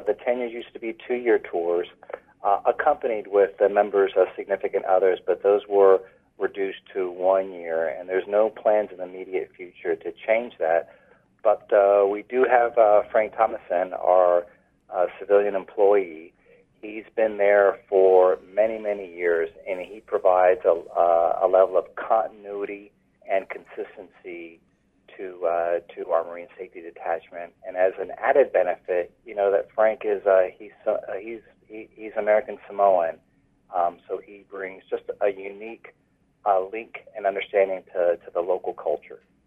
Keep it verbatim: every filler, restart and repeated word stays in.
the tenures used to be two-year tours, uh, accompanied with the members of significant others, but those were reduced to one year, and there's no plans in the immediate future to change that. But uh, we do have uh, Frank Thomason, our uh, civilian employee. He's been there for many, many years, and he provides a, uh, a level of continuity and consistency to uh, to our Marine Safety Detachment. And as an added benefit, you know that Frank is uh, he's uh, he's he, he's American Samoan, um, so he brings just a unique uh, link and understanding to, to the local culture.